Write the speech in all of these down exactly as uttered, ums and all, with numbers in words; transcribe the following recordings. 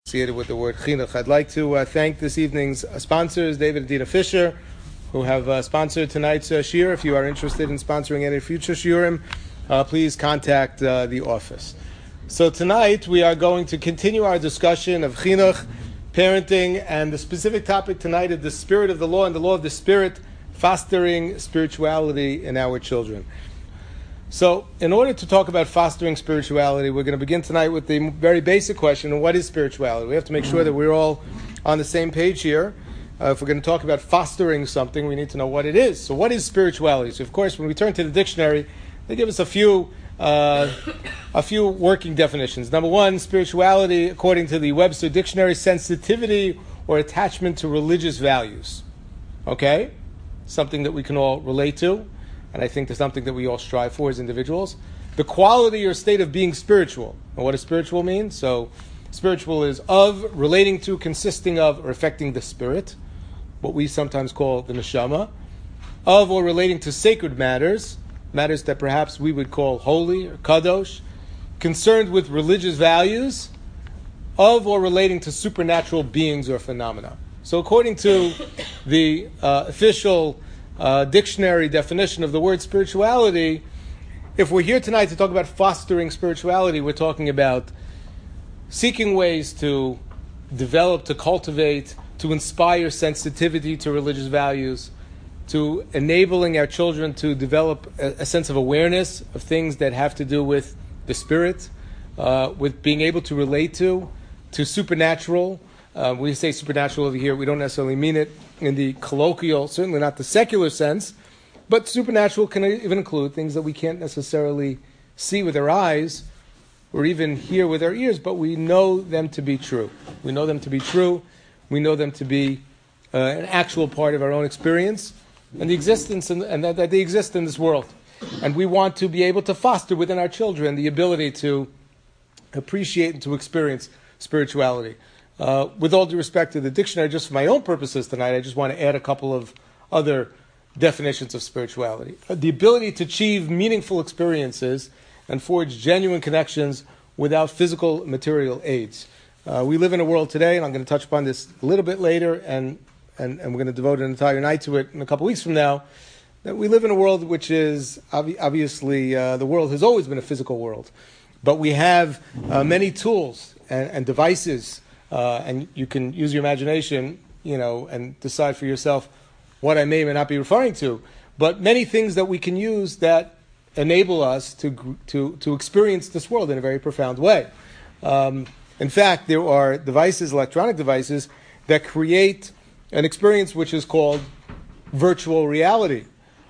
associated with the word chinuch. I'd like to uh, thank this evening's uh, sponsors, David and Dina Fisher, who have uh, sponsored tonight's uh, shiur. If you are interested in sponsoring any future shiurim, uh, please contact uh, the office. So tonight we are going to continue our discussion of chinuch, parenting, and the specific topic tonight is the spirit of the law and the law of the spirit, fostering spirituality in our children. So, in order to talk about fostering spirituality, we're going to begin tonight with the very basic question: what is spirituality? We have to make sure that we're all on the same page here. Uh, if we're going to talk about fostering something, we need to know what it is. So, what is spirituality? So, of course, when we turn to the dictionary, they give us a few, uh, a few working definitions. Number one, spirituality, according to the Webster Dictionary, sensitivity or attachment to religious values. Okay, something that we can all relate to. And I think there's something that we all strive for as individuals. The quality or state of being spiritual. And what does spiritual mean? So, spiritual is of, relating to, consisting of, or affecting the spirit, what we sometimes call the neshama. Of or relating to sacred matters, matters that perhaps we would call holy or kadosh. Concerned with religious values. Of or relating to supernatural beings or phenomena. So, according to the uh, official Uh, dictionary definition of the word spirituality, if we're here tonight to talk about fostering spirituality, we're talking about seeking ways to develop, to cultivate, to inspire sensitivity to religious values, to enabling our children to develop a, a sense of awareness of things that have to do with the spirit, uh, with being able to relate to, to supernatural. Uh, we say supernatural over here, we don't necessarily mean it in the colloquial, certainly not the secular sense, but supernatural can even include things that we can't necessarily see with our eyes or even hear with our ears, but we know them to be true. We know them to be true. We know them to be uh, an actual part of our own experience and the existence, in, and that, that they exist in this world. And we want to be able to foster within our children the ability to appreciate and to experience spirituality. Uh, with all due respect to the dictionary, just for my own purposes tonight, I just want to add a couple of other definitions of spirituality. Uh, the ability to achieve meaningful experiences and forge genuine connections without physical material aids. Uh, we live in a world today, and I'm going to touch upon this a little bit later, and, and, and we're going to devote an entire night to it in a couple weeks from now, that we live in a world which is, ob- obviously, uh, the world has always been a physical world. But we have uh, many tools and, and devices. Uh, and you can use your imagination, you know, and decide for yourself what I may or may not be referring to. But many things that we can use that enable us to to to experience this world in a very profound way. Um, in fact, there are devices, electronic devices, that create an experience which is called virtual reality.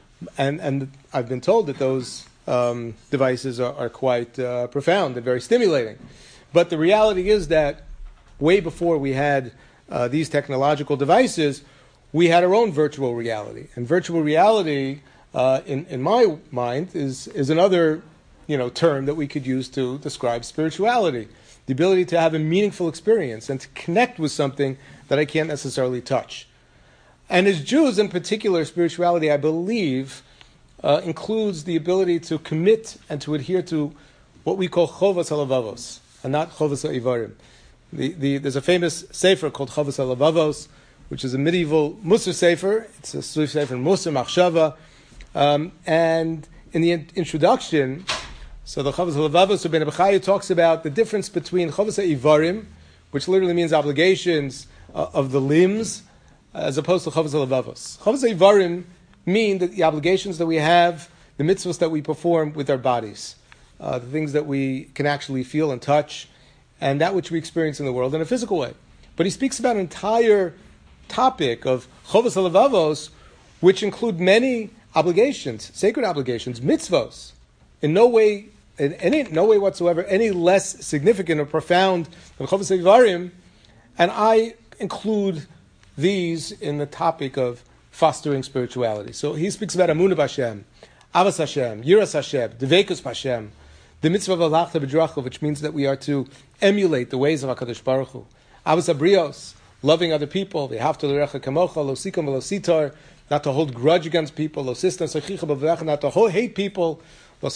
And and I've been told that those um, devices are, are quite uh, profound and very stimulating. But the reality is that way before we had uh, these technological devices, we had our own virtual reality. And virtual reality, uh, in, in my mind, is, is another you know, term that we could use to describe spirituality. The ability to have a meaningful experience and to connect with something that I can't necessarily touch. And as Jews in particular, spirituality, I believe, uh, includes the ability to commit and to adhere to what we call chovas halavavos, and not chovas ha'ivarim. The, the, there's a famous sefer called Chovas HaLevavos, which is a medieval Musar sefer. It's a sefer Musar Machshava. Um, and in the in- introduction, so the Chovas HaLevavos of Ben Abchai talks about the difference between Chovas HaIvarim, which literally means obligations uh, of the limbs, as opposed to Chovas HaLevavos. Chovas HaIvarim mean that the obligations that we have, the mitzvahs that we perform with our bodies, uh, the things that we can actually feel and touch, and that which we experience in the world in a physical way. But he speaks about an entire topic of Chovas HaLevavos, which include many obligations, sacred obligations, mitzvos, in no way, in any no way whatsoever, any less significant or profound than Chovas HaIvarim, and I include these in the topic of fostering spirituality. So he speaks about Amunah b'Hashem, Avas Hashem, Yiras Hashem, Devekus b'Hashem, the mitzvah of Alachta b'Dracha, which means that we are to emulate the ways of HaKadosh Baruch Hu. Avos Abrios, loving other people, V'havta l'recha kamocha, lo sikam v'lo sitar, not to hold grudge against people, lo sistan sechicha b'v'lecha, not to hate people, not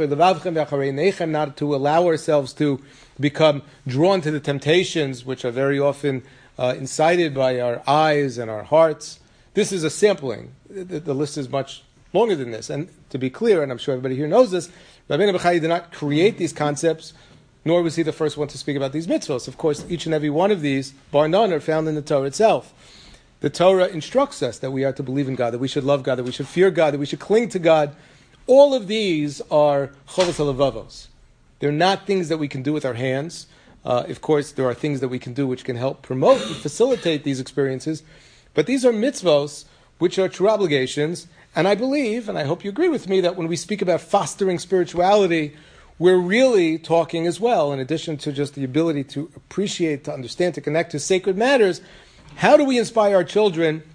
to allow ourselves to become drawn to the temptations which are very often uh, incited by our eyes and our hearts. This is a sampling. The, the list is much longer than this. And to be clear, and I'm sure everybody here knows this, Rabbeinu Bechai did not create these concepts, nor was he the first one to speak about these mitzvahs. Of course, each and every one of these, bar none, are found in the Torah itself. The Torah instructs us that we are to believe in God, that we should love God, that we should fear God, that we should cling to God. All of these are chovos halavavos. They're not things that we can do with our hands. Uh, of course, there are things that we can do which can help promote and facilitate these experiences. But these are mitzvos, which are true obligations. And I believe, and I hope you agree with me, that when we speak about fostering spirituality, we're really talking as well, in addition to just the ability to appreciate, to understand, to connect to sacred matters, how do we inspire our children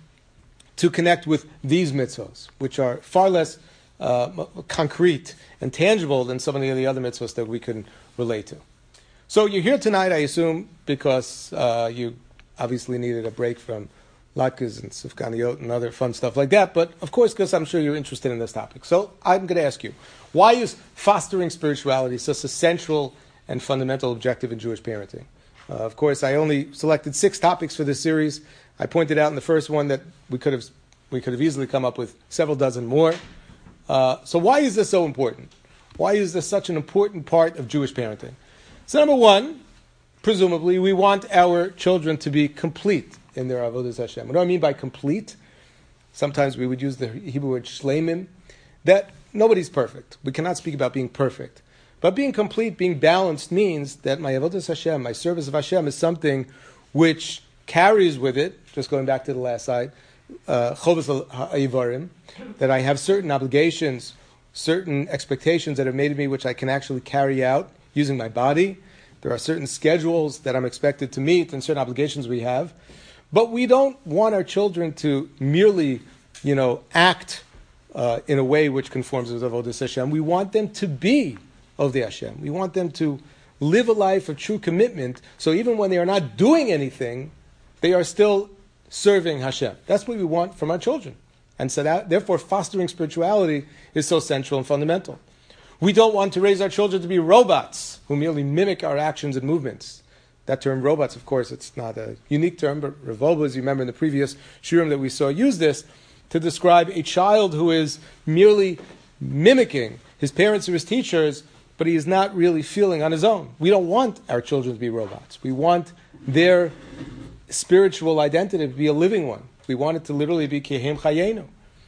to connect with these mitzvos, which are far less uh, concrete and tangible than some of the other mitzvos that we can relate to. So you're here tonight, I assume, because uh, you obviously needed a break from latkes and sufganiyot and other fun stuff like that, but of course, because I'm sure you're interested in this topic. So I'm going to ask you, why is fostering spirituality such a central and fundamental objective in Jewish parenting? Uh, of course, I only selected six topics for this series. I pointed out in the first one that we could have we could have easily come up with several dozen more. Uh, so why is this so important? Why is this such an important part of Jewish parenting? So number one, presumably, we want our children to be complete in their avodas Hashem. What do I mean by complete? Sometimes we would use the Hebrew word shleimim. That nobody's perfect. We cannot speak about being perfect. But being complete, being balanced, means that my avodas Hashem, my service of Hashem, is something which carries with it, just going back to the last slide, uh, chovos ha'ivarim, that I have certain obligations, certain expectations that are made of me which I can actually carry out using my body. There are certain schedules that I'm expected to meet and certain obligations we have. But we don't want our children to merely, you know, act uh, in a way which conforms with avodas Hashem. We want them to be of the Hashem. We want them to live a life of true commitment. So even when they are not doing anything, they are still serving Hashem. That's what we want from our children. And so that, therefore, fostering spirituality is so central and fundamental. We don't want to raise our children to be robots who merely mimic our actions and movements. That term robots, of course, it's not a unique term, but Rav Wolbe, as you remember in the previous shiurim that we saw, use this to describe a child who is merely mimicking his parents or his teachers, but he is not really feeling on his own. We don't want our children to be robots. We want their spiritual identity to be a living one. We want it to literally be Kehem Chayenu.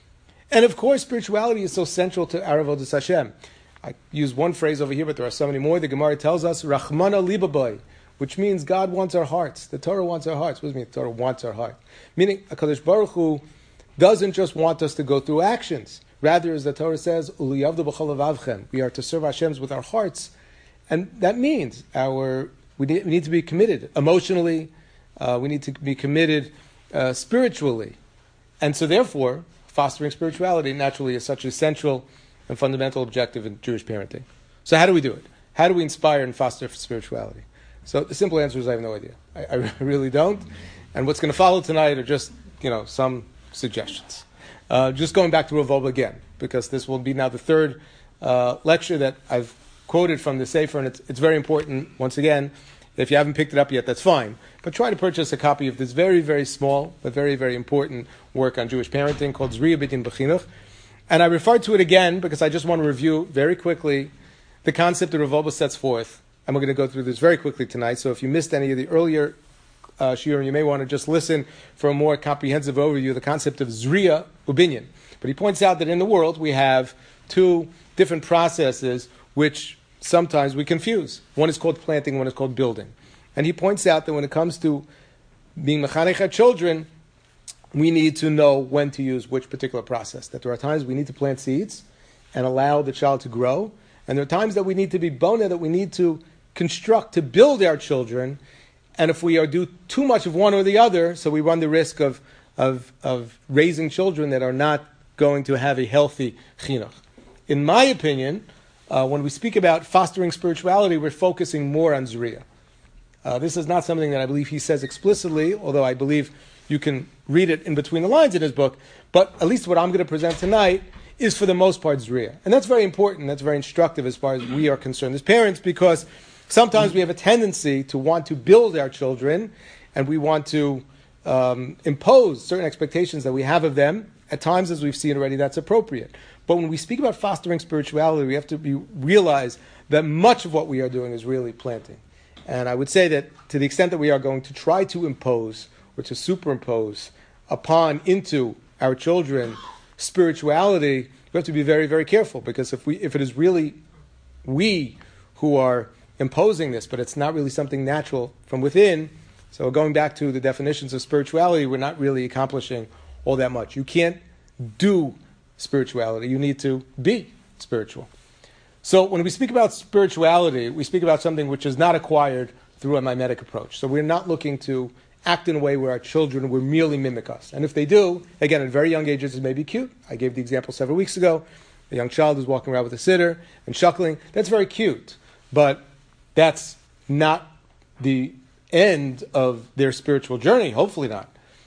And of course, spirituality is so central to our avodas Hashem. I use one phrase over here, but there are so many more. The Gemara tells us, Rachmana libaboy, which means God wants our hearts. The Torah wants our hearts. What does it mean the Torah wants our heart? Meaning, HaKadosh Baruch Hu doesn't just want us to go through actions. Rather, as the Torah says, Uliyavdu b'chol avavchem, we are to serve Hashem with our hearts. And that means our we need, we need to be committed emotionally. Uh, we need to be committed uh, spiritually. And so therefore, fostering spirituality naturally is such a central and fundamental objective in Jewish parenting. So how do we do it? How do we inspire and foster spirituality? So the simple answer is I have no idea. I, I really don't. And what's going to follow tonight are just, you know, some suggestions. Uh, just going back to Rav Wolbe again, because this will be now the third uh, lecture that I've quoted from the Sefer, and it's, it's very important, once again. If you haven't picked it up yet, that's fine. But try to purchase a copy of this very, very small, but very, very important work on Jewish parenting called Zriya B'Din B'Chinuch. And I referred to it again because I just want to review very quickly the concept that Rav Wolbe sets forth. And we're going to go through this very quickly tonight. So if you missed any of the earlier uh, shiurim, you may want to just listen for a more comprehensive overview of the concept of Zriya Ubinyan. But he points out that in the world we have two different processes which sometimes we confuse. One is called planting, one is called building. And he points out that when it comes to being mechanech our children, we need to know when to use which particular process. That there are times we need to plant seeds and allow the child to grow. And there are times that we need to be bona, that we need to construct, to build our children. And if we are do too much of one or the other, so we run the risk of, of, of raising children that are not going to have a healthy chinuch. In my opinion, uh, when we speak about fostering spirituality, we're focusing more on Zriya. Uh, this is not something that I believe he says explicitly, although I believe you can read it in between the lines in his book. But at least what I'm going to present tonight is for the most part Zriya. And that's very important. That's very instructive as far as we are concerned as parents, because sometimes we have a tendency to want to build our children and we want to um, impose certain expectations that we have of them. At times, as we've seen already, that's appropriate. But when we speak about fostering spirituality, we have to be, realize that much of what we are doing is really planting. And I would say that to the extent that we are going to try to impose or to superimpose upon, into our children, spirituality, we have to be very, very careful, because if we, if it is really we who are imposing this, but it's not really something natural from within, so going back to the definitions of spirituality, we're not really accomplishing all that much. You can't do spirituality. You need to be spiritual. So when we speak about spirituality, we speak about something which is not acquired through a mimetic approach. So we're not looking to act in a way where our children will merely mimic us. And if they do, again, at very young ages, it may be cute. I gave the example several weeks ago. A young child is walking around with a sitter and chuckling. That's very cute. But that's not the end of their spiritual journey. Hopefully not.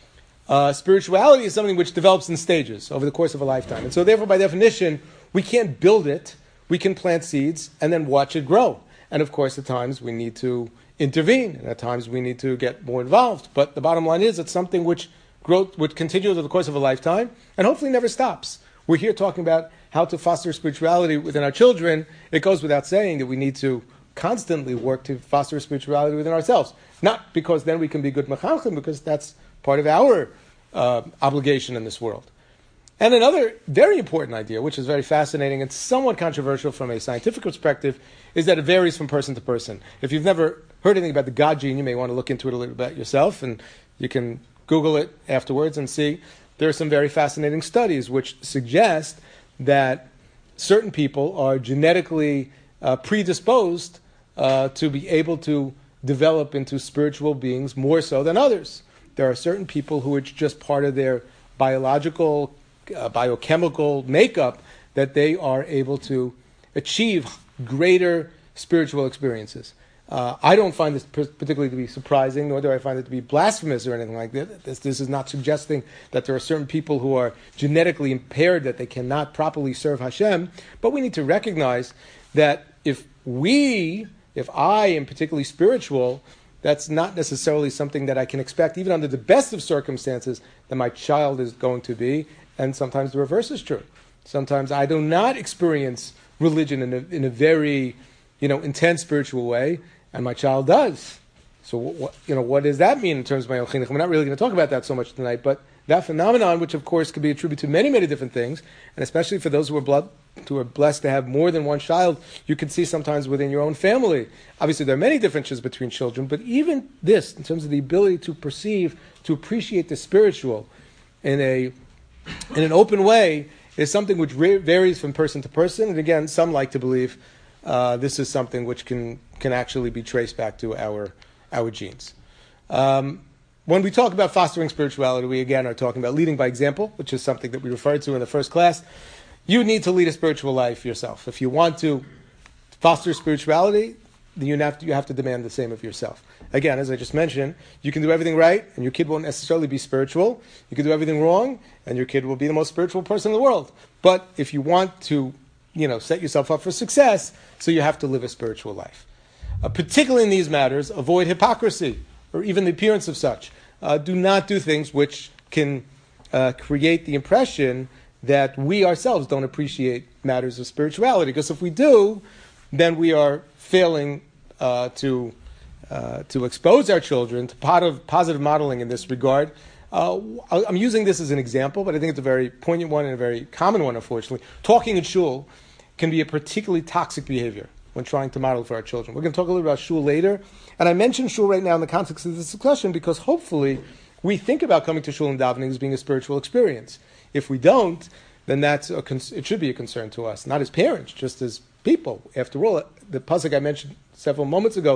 Uh, spirituality is something which develops in stages over the course of a lifetime. And so therefore, by definition, we can't build it. We can plant seeds and then watch it grow. And of course, at times we need to intervene, and at times we need to get more involved. But the bottom line is it's something which growth would continue over the course of a lifetime and hopefully never stops. We're here talking about how to foster spirituality within our children. It goes without saying that we need to constantly work to foster spirituality within ourselves. Not because then we can be good mechanchim, because that's part of our uh, obligation in this world. And another very important idea, which is very fascinating and somewhat controversial from a scientific perspective, is that it varies from person to person. If you've never heard anything about the God gene, you may want to look into it a little bit yourself, and you can Google it afterwards and see. There are some very fascinating studies which suggest that certain people are genetically uh, predisposed uh, to be able to develop into spiritual beings more so than others. There are certain people who it's just part of their biological, uh, biochemical makeup that they are able to achieve greater spiritual experiences. Uh, I don't find this particularly to be surprising, nor do I find it to be blasphemous or anything like that. This, this is not suggesting that there are certain people who are genetically impaired, that they cannot properly serve Hashem. But we need to recognize that if we, if I am particularly spiritual, that's not necessarily something that I can expect, even under the best of circumstances, that my child is going to be. And sometimes the reverse is true. Sometimes I do not experience religion in a, in a very, you know, intense spiritual way, and my child does. So, what, you know, what does that mean in terms of my own chinuch? We're not really going to talk about that so much tonight, but that phenomenon, which of course could be attributed to many, many different things, and especially for those who are blood, who are blessed to have more than one child, you can see sometimes within your own family. Obviously, there are many differences between children, but even this, in terms of the ability to perceive, to appreciate the spiritual in a in an open way, is something which re- varies from person to person. And again, some like to believe uh, this is something which can can actually be traced back to our our genes. Um, when we talk about fostering spirituality, we again are talking about leading by example, which is something that we referred to in the first class. You need to lead a spiritual life yourself. If you want to foster spirituality, then you have to, you have to demand the same of yourself. Again, as I just mentioned, you can do everything right, and your kid won't necessarily be spiritual. You can do everything wrong, and your kid will be the most spiritual person in the world. But if you want to, you know, set yourself up for success, so you have to live a spiritual life. Uh, particularly in these matters, avoid hypocrisy, or even the appearance of such. Uh, do not do things which can uh, create the impression that we ourselves don't appreciate matters of spirituality. Because if we do, then we are failing uh, to uh, to expose our children to positive, positive modeling in this regard. Uh, I'm using this as an example, but I think it's a very poignant one and a very common one, unfortunately. Talking in shul can be a particularly toxic behavior when trying to model for our children. We're going to talk a little about shul later. And I mention shul right now in the context of this discussion because hopefully we think about coming to shul and davening as being a spiritual experience. If we don't, then that's a con- it should be a concern to us, not as parents, just as people. After all, the pasuk I mentioned several moments ago,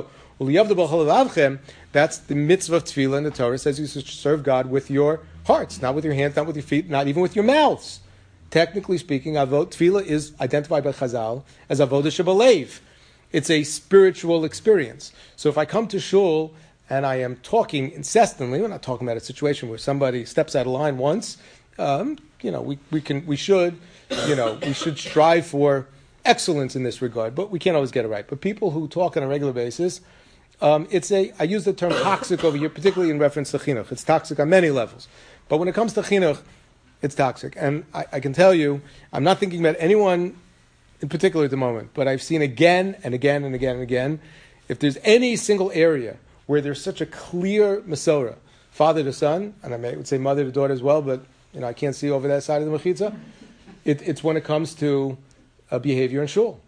that's the mitzvah of tefillah in the Torah. It says you should serve God with your hearts, not with your hands, not with your feet, not even with your mouths. Technically speaking, avod tefillah is identified by Chazal as avodah shebalev. It's a spiritual experience. So if I come to shul and I am talking incessantly, we're not talking about a situation where somebody steps out of line once Um, you know, we, we can we should, you know, we should strive for excellence in this regard, but we can't always get it right. But people who talk on a regular basis, um, it's a I use the term toxic over here, particularly in reference to chinuch. It's toxic on many levels, but when it comes to chinuch, it's toxic. And I, I can tell you, I'm not thinking about anyone in particular at the moment, but I've seen again and again and again and again, if there's any single area where there's such a clear Masorah, father to son, and I may would say mother to daughter as well, but you know I can't see over that side of the mechitza. It, it's when it comes to uh, behavior in shul,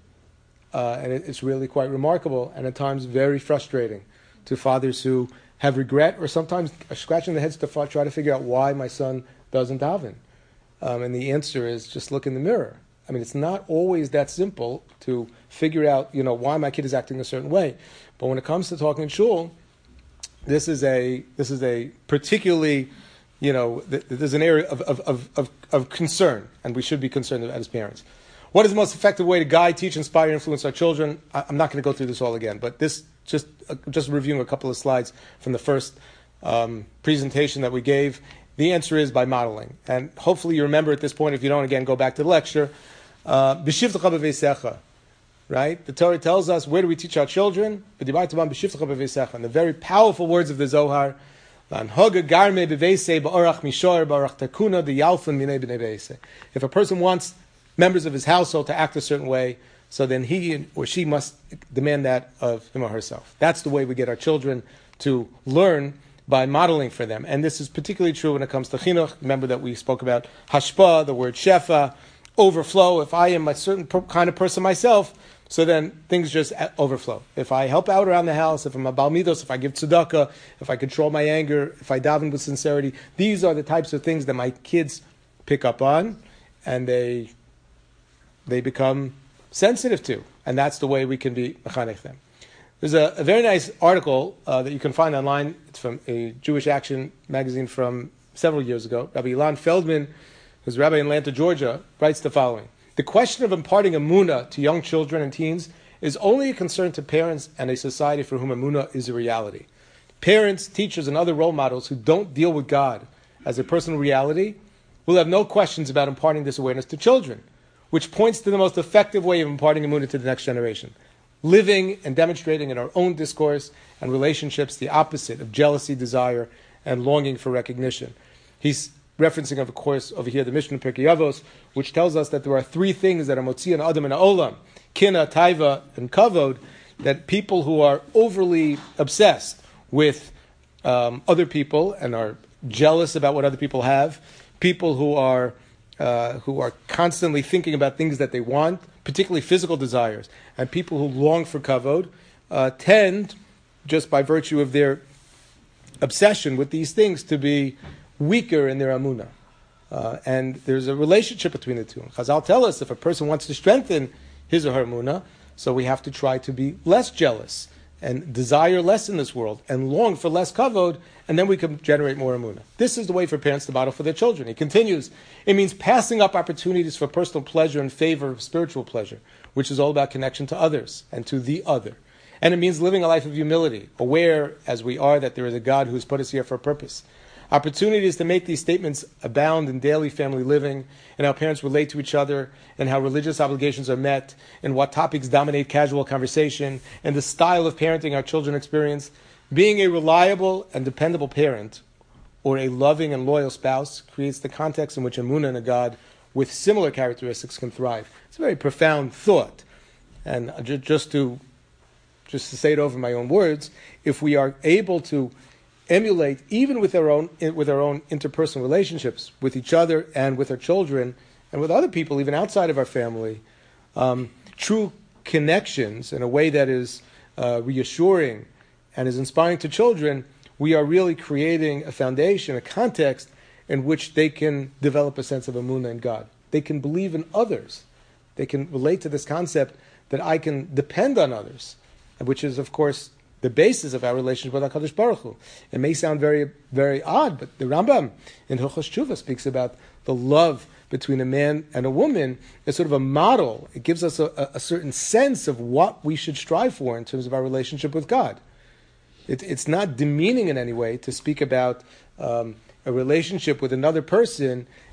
uh, and it, it's really quite remarkable, and at times very frustrating to fathers who have regret or sometimes are scratching their heads to f- try to figure out why my son doesn't daven, um, and the answer is just look in the mirror. I mean, it's not always that simple to figure out, you know, why my kid is acting a certain way. But when it comes to talking in shul, this is a this is a particularly, you know, th- there's an area of, of, of, of, of concern, and we should be concerned about as parents. What is the most effective way to guide, teach, inspire, influence our children? I, I'm not going to go through this all again, but this just uh, just reviewing a couple of slides from the first um, presentation that we gave. The answer is by modeling, and hopefully you remember at this point. If you don't, again, go back to the lecture. B'shivtecha b'veisecha, right? The Torah tells us where do we teach our children? B'dibartu bam b'shivtecha b'veisecha, and the very powerful words of the Zohar. L'anhoga garme b'veisei ba'orach mishor ba'orach takuna d'yalfun minei b'nei beisei. If a person wants members of his household to act a certain way, so then he or she must demand that of him or herself. That's the way we get our children to learn, by modeling for them. And this is particularly true when it comes to chinuch. Remember that we spoke about hashpa, the word shefa, overflow. If I am a certain kind of person myself, so then things just overflow. If I help out around the house, if I'm a bal midos, if I give tzedakah, if I control my anger, if I daven with sincerity, these are the types of things that my kids pick up on, and they they become sensitive to. And that's the way we can be mechanech them. There's a, a very nice article uh, that you can find online. It's from a Jewish Action magazine from several years ago. Rabbi Ilan Feldman, who's a rabbi in Atlanta, Georgia, writes the following. The question of imparting emunah to young children and teens is only a concern to parents and a society for whom emunah is a reality. Parents, teachers, and other role models who don't deal with God as a personal reality will have no questions about imparting this awareness to children, which points to the most effective way of imparting emunah to the next generation. Living and demonstrating in our own discourse and relationships the opposite of jealousy, desire, and longing for recognition. He's referencing, of course, over here the Mishnah in Pirkei Avos, which tells us that there are three things that are motzi and adam and olam, kina, taiva, and kavod, that people who are overly obsessed with um, other people and are jealous about what other people have, people who are uh, who are constantly thinking about things that they want, particularly physical desires, and people who long for kavod, uh, tend, just by virtue of their obsession with these things, to be weaker in their amunah. Uh, and there's a relationship between the two. Chazal tell us if a person wants to strengthen his or her amunah, so we have to try to be less jealous and desire less in this world and long for less kavod, and then we can generate more amunah. This is the way for parents to model for their children. He continues, it means passing up opportunities for personal pleasure in favor of spiritual pleasure, which is all about connection to others and to the other. And it means living a life of humility, aware as we are that there is a God who has put us here for a purpose. Opportunities to make these statements abound in daily family living, and how parents relate to each other, and how religious obligations are met, and what topics dominate casual conversation, and the style of parenting our children experience. Being a reliable and dependable parent, or a loving and loyal spouse, creates the context in which emunah in a God with similar characteristics can thrive. It's a very profound thought. And just to, just to say it over in my own words, if we are able to emulate, even with our own with our own interpersonal relationships with each other and with our children and with other people, even outside of our family, um, true connections in a way that is uh, reassuring and is inspiring to children, we are really creating a foundation, a context in which they can develop a sense of emunah in God. They can believe in others. They can relate to this concept that I can depend on others, which is, of course, the basis of our relationship with HaKadosh Baruch Hu. It may sound very, very odd, but the Rambam in Hilchos Tshuva speaks about the love between a man and a woman as sort of a model. It gives us a, a certain sense of what we should strive for in terms of our relationship with God. It, it's not demeaning in any way to speak about um, a relationship with another person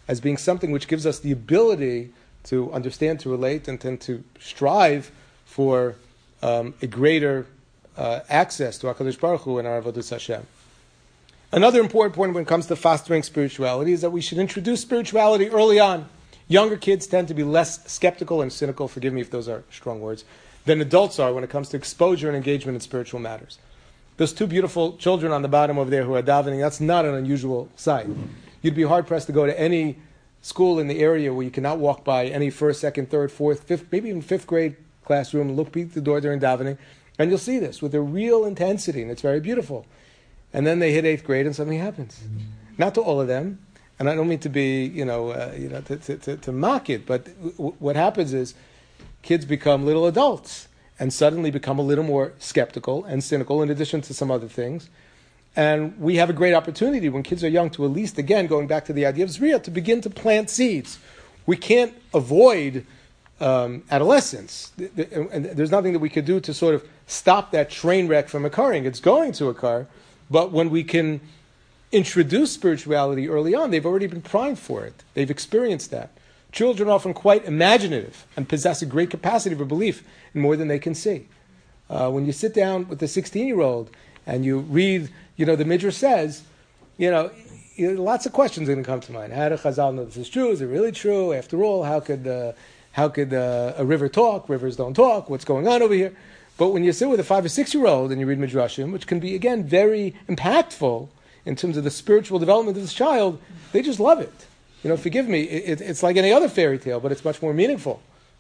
as being something which gives us the ability to understand, to relate, and then to strive for um, a greater uh, access to HaKadosh Baruch Hu and our Avodas Hashem. Another important point when it comes to fostering spirituality is that we should introduce spirituality early on. Younger kids tend to be less skeptical and cynical, forgive me if those are strong words, than adults are when it comes to exposure and engagement in spiritual matters. Those two beautiful children on the bottom over there who are davening, that's not an unusual sight. You'd be hard-pressed to go to any school in the area where you cannot walk by any first, second, third, fourth, fifth, maybe even fifth grade classroom, look peek the door during davening, and you'll see this with a real intensity, and it's very beautiful. And then they hit eighth grade and something happens. Mm-hmm. Not to all of them, and I don't mean to be, you know, uh, you know, to, to, to, to mock it, but w- what happens is kids become little adults and suddenly become a little more skeptical and cynical in addition to some other things. And we have a great opportunity when kids are young to at least, again, going back to the idea of Zriya, to begin to plant seeds. We can't avoid um, adolescence. And there's nothing that we could do to sort of stop that train wreck from occurring. It's going to occur. But when we can introduce spirituality early on, they've already been primed for it. They've experienced that. Children are often quite imaginative and possess a great capacity for belief in more than they can see. Uh, when you sit down with a sixteen-year-old and you read, you know, the Midrash says, you know, you know, lots of questions are going to come to mind. How do Chazal know this is true? Is it really true? After all, how could uh, how could uh, a river talk? Rivers don't talk. What's going on over here? But when you sit with a five or six-year-old and you read Midrashim, which can be, again, very impactful in terms of the spiritual development of this child, they just love it. You know, forgive me, it, it's like any other fairy tale, but it's much more meaningful.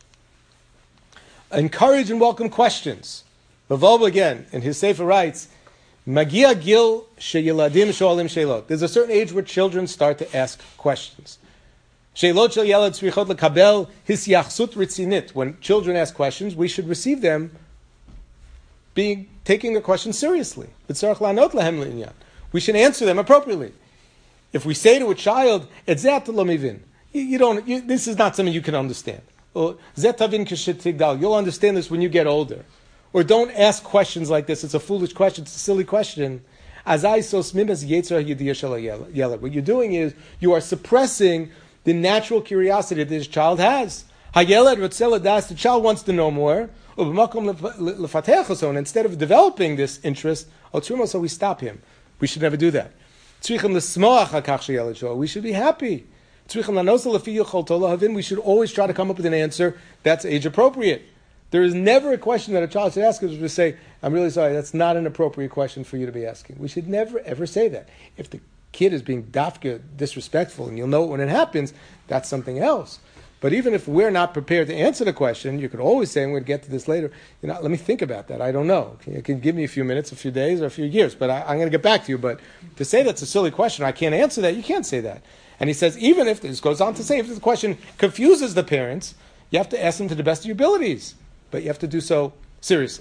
Encourage and welcome questions. Bavolba, again, in his Sefer writes, Magia gil sheyeladim shoalim sheilot. There's a certain age where children start to ask questions. Sheilot shel yelad tzrichot lekabel hisyachsut ritzinit. When children ask questions, we should receive them being taking the question seriously. We should answer them appropriately. If we say to a child, you, you don't, you, this is not something you can understand. Or, you'll understand this when you get older. Or don't ask questions like this. It's a foolish question. It's a silly question. What you're doing is you are suppressing the natural curiosity that this child has. The child wants to know more. And instead of developing this interest, so we stop him. We should never do that. We should be happy. We should always try to come up with an answer that's age appropriate. There is never a question that a child should ask us to say, I'm really sorry, that's not an appropriate question for you to be asking. We should never, ever say that. If the kid is being dafka, disrespectful, and you'll know it when it happens, that's something else. But even if we're not prepared to answer the question, you could always say, I'm going to get to this later, you know, let me think about that. I don't know. You can give me a few minutes, a few days, or a few years, but I, I'm going to get back to you. But to say that's a silly question, I can't answer that, you can't say that. And he says, even if, this goes on to say, if the question confuses the parents, you have to ask them to the best of your abilities. But you have to do so seriously.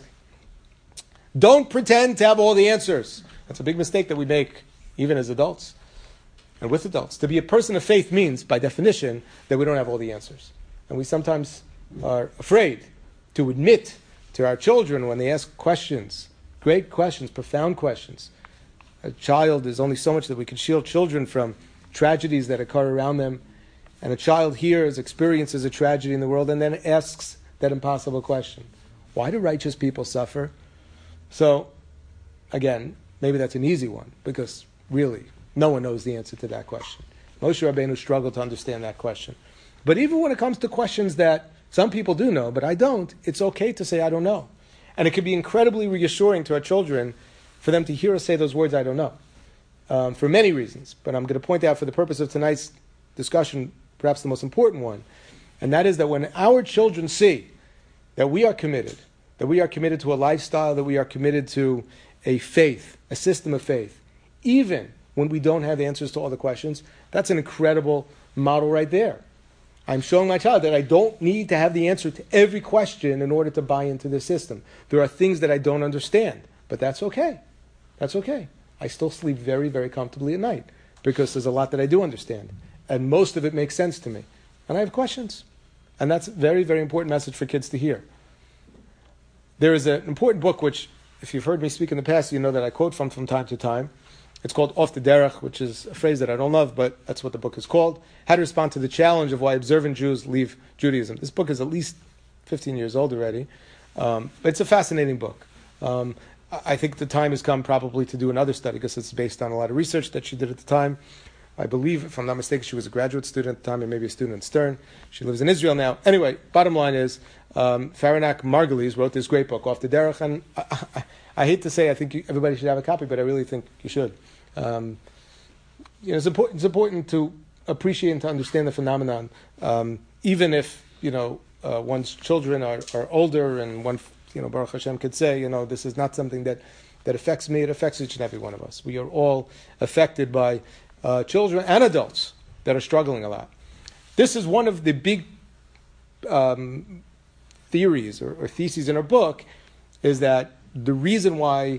Don't pretend to have all the answers. That's a big mistake that we make, even as adults. And with adults. To be a person of faith means, by definition, that we don't have all the answers. And we sometimes are afraid to admit to our children when they ask questions, great questions, profound questions. A child, there's only so much that we can shield children from tragedies that occur around them. And a child hears, experiences a tragedy in the world, and then asks that impossible question. Why do righteous people suffer? So, again, maybe that's an easy one, because really, no one knows the answer to that question. Moshe Rabbeinu struggled to understand that question. But even when it comes to questions that some people do know, but I don't, it's okay to say, I don't know. And it can be incredibly reassuring to our children for them to hear us say those words, I don't know, um, for many reasons. But I'm going to point out for the purpose of tonight's discussion, perhaps the most important one, and that is that when our children see that we are committed, that we are committed to a lifestyle, that we are committed to a faith, a system of faith, even when we don't have answers to all the questions, that's an incredible model right there. I'm showing my child that I don't need to have the answer to every question in order to buy into the system. There are things that I don't understand, but that's okay. That's okay. I still sleep very, very comfortably at night because there's a lot that I do understand, and most of it makes sense to me. And I have questions. And that's a very, very important message for kids to hear. There is an important book which, if you've heard me speak in the past, you know that I quote from from time to time. It's called Off the Derech, which is a phrase that I don't love, but that's what the book is called. How to respond to the challenge of why observant Jews leave Judaism. This book is at least fifteen years old already, um, but it's a fascinating book. Um, I think the time has come probably to do another study because it's based on a lot of research that she did at the time. I believe, if I'm not mistaken, she was a graduate student at the time and maybe a student at Stern. She lives in Israel now. Anyway, bottom line is, um, Faranak Margulies wrote this great book, Off the Derech, and I, I, I hate to say I think you, everybody should have a copy, but I really think you should. Um, you know, it's important, it's important to appreciate and to understand the phenomenon, um, even if, you know, uh, one's children are, are older and one, you know, Baruch Hashem could say, you know, this is not something that, that affects me, it affects each and every one of us. We are all affected by Uh, children and adults that are struggling a lot. This is one of the big um, theories or, or theses in our book, is that the reason why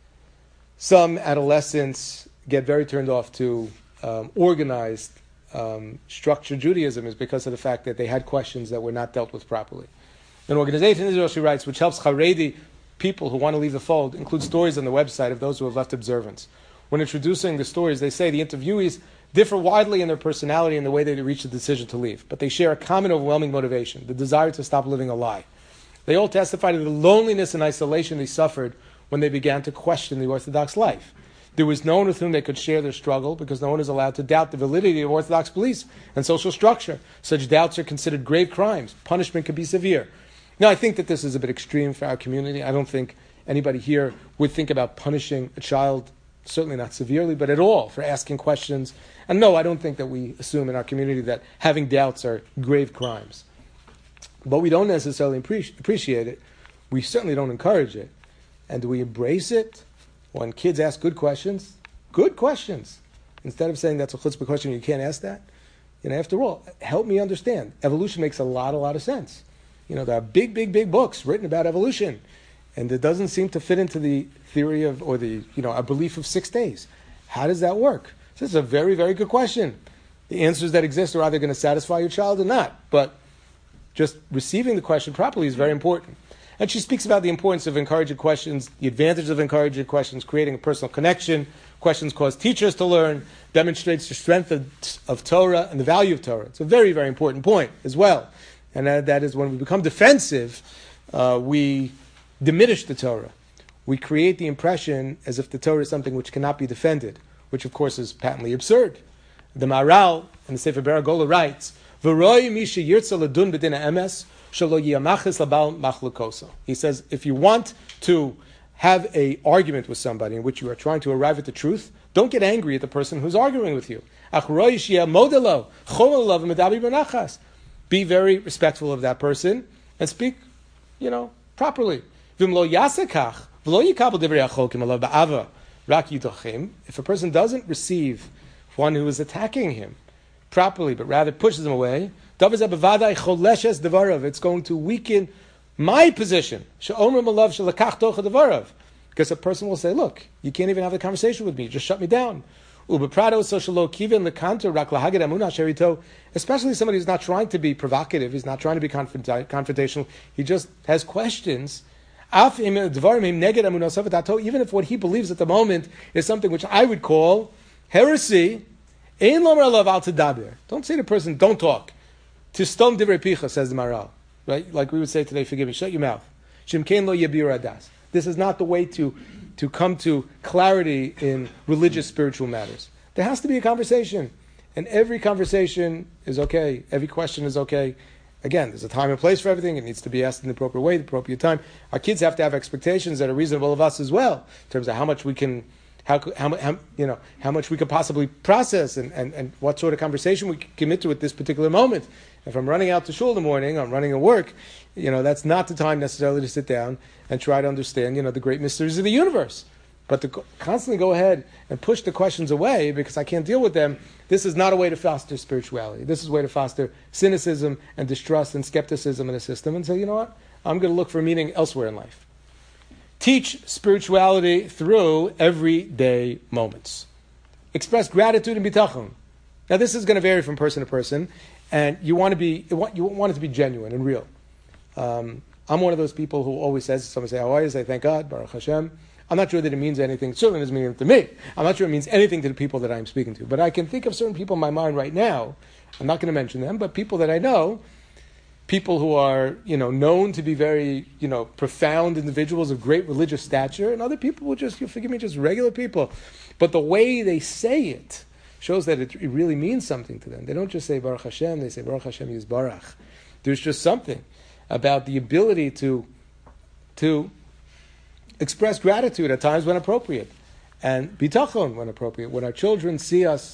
some adolescents get very turned off to um, organized, um, structured Judaism is because of the fact that they had questions that were not dealt with properly. An organization in Israel, she writes, which helps Haredi people who want to leave the fold, includes stories on the website of those who have left observance. When introducing the stories, they say the interviewees differ widely in their personality and the way they reach the decision to leave, but they share a common overwhelming motivation, the desire to stop living a lie. They all testify to the loneliness and isolation they suffered when they began to question the Orthodox life. There was no one with whom they could share their struggle because no one is allowed to doubt the validity of Orthodox beliefs and social structure. Such doubts are considered grave crimes. Punishment can be severe. Now, I think that this is a bit extreme for our community. I don't think anybody here would think about punishing a child, certainly not severely, but at all, for asking questions. And no, I don't think that we assume in our community that having doubts are grave crimes. But we don't necessarily appreciate it. We certainly don't encourage it. And do we embrace it when kids ask good questions? Good questions. Instead of saying that's a chutzpah question, you can't ask that. You know, after all, help me understand. Evolution makes a lot, a lot of sense. You know, there are big, big, big books written about evolution. And it doesn't seem to fit into the theory of, or the, you know, a belief of six days. How does that work? So this is a very, very good question. The answers that exist are either going to satisfy your child or not. But just receiving the question properly is very important. And she speaks about the importance of encouraging questions, the advantage of encouraging questions, creating a personal connection. Questions cause teachers to learn, demonstrates the strength of, of Torah and the value of Torah. It's a very, very important point as well. And that, that is when we become defensive, uh, we diminish the Torah. We create the impression as if the Torah is something which cannot be defended, which of course is patently absurd. The Maharal in the Sefer Beragola writes, "V'roi mi sheyirtza ledun b'din ha'emes shelo yiyamachis labal machlukoso." He says, if you want to have a argument with somebody in which you are trying to arrive at the truth, don't get angry at the person who's arguing with you. Be very respectful of that person and speak, you know, properly. If a person doesn't receive one who is attacking him properly, but rather pushes him away, it's going to weaken my position. Because a person will say, look, you can't even have a conversation with me, just shut me down. Especially somebody who's not trying to be provocative, he's not trying to be confrontational, he just has questions. Even if what he believes at the moment is something which I would call heresy, don't say to the person, don't talk. Tistom divrei picha, says the Maharal. Right? Like we would say today, forgive me, shut your mouth. This is not the way to, to come to clarity in religious, spiritual matters. There has to be a conversation. And every conversation is okay. Every question is okay. Again, there's a time and place for everything. It needs to be asked in the appropriate way, the appropriate time. Our kids have to have expectations that are reasonable of us as well, in terms of how much we can, how, how, how you know, how much we could possibly process and, and, and what sort of conversation we can commit to at this particular moment. If I'm running out to shul in the morning, I'm running to work, you know, that's not the time necessarily to sit down and try to understand, you know, the great mysteries of the universe. But to constantly go ahead and push the questions away because I can't deal with them, this is not a way to foster spirituality. This is a way to foster cynicism and distrust and skepticism in a system and say, you know what, I'm going to look for meaning elsewhere in life. Teach spirituality through everyday moments. Express gratitude and bitachon. Now this is going to vary from person to person, and you want to be you want it to be genuine and real. Um, I'm one of those people who always says, someone say, how are you? I say, thank God, Baruch Hashem. I'm not sure that it means anything. It certainly doesn't mean anything to me. I'm not sure it means anything to the people that I'm speaking to. But I can think of certain people in my mind right now. I'm not going to mention them, but people that I know, people who are, you know, known to be very, you know, profound individuals of great religious stature, and other people who just, you forgive me, just regular people. But the way they say it shows that it, it really means something to them. They don't just say Baruch Hashem, they say Baruch Hashem Yisbarach. There's just something about the ability to, to express gratitude at times when appropriate, and bitachon when appropriate. When our children see us